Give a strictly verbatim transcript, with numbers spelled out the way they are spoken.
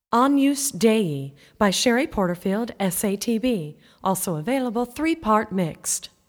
Agnus Dei by Sherry Porterfield, S A T B, also available three-part mixed.